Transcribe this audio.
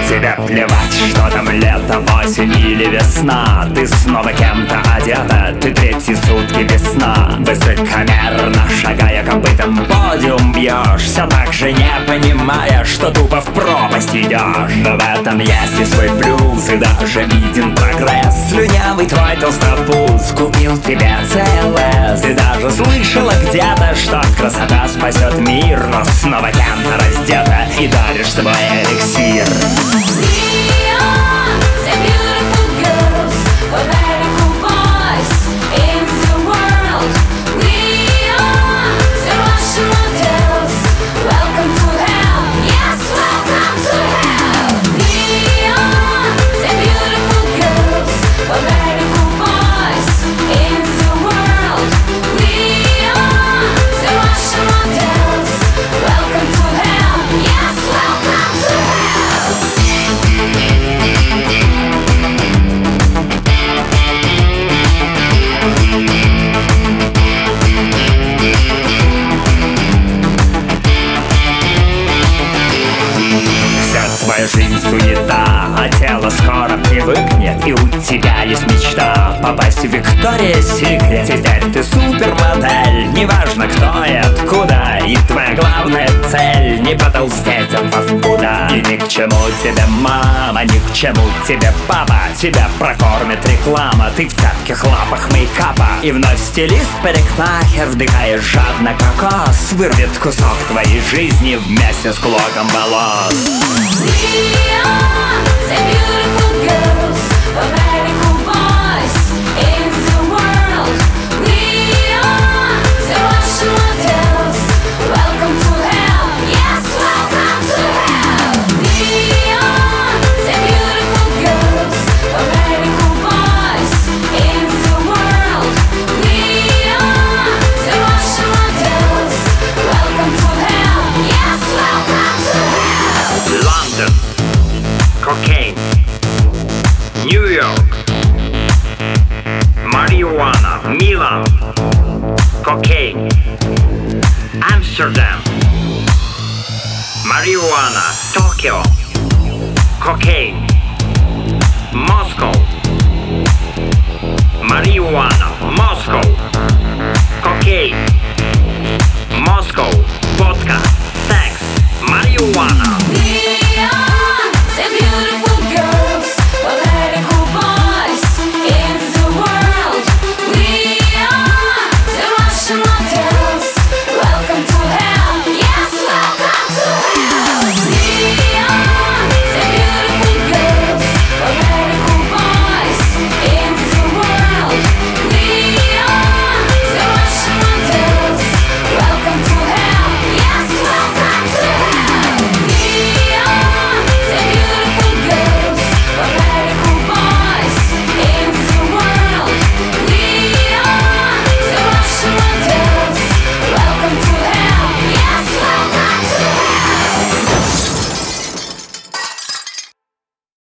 Тебе плевать, что там лето, осень или весна. Ты снова кем-то одета, ты третьи сутки весна. Высокомерно шагая копытом подиум бьешь, все так же не понимая, что тупо в пропасть идешь. Но в этом есть и свой плюс, и даже виден прогресс. Слюнявый твой толстопуз купил тебе ЦЛС. Ты даже слышала где-то, что красота спасет мир, но снова кем-то раздета и даришь свой эликсир. Твоя жизнь суета, а тело скоро привыкнет. И у тебя есть мечта попасть в Victoria's Secret. Теперь ты супермодель, неважно кто и откуда. И твоя главная цель — не потолстеть от фастфуда. И ни к чему тебе мама, ни к чему тебе папа. Тебя прокормит реклама, ты в цепких лапах мейкапа. И вновь стилист-парикмахер вдыхаешь жадно кокос. Вырвет кусок твоей жизни вместе с клоком волос. We are the beautiful girls, the radical boys in the world. We are the Russian models. Welcome to hell, yes, welcome to hell. We are the beautiful girls, the radical boys in the world. We are the Russian models. Welcome to hell, yes, welcome to hell. London, cocaine. New York, marijuana. Milan, cocaine. Amsterdam, marijuana. Tokyo, cocaine. Moscow, marijuana. Moscow, cocaine. Moscow, vodka.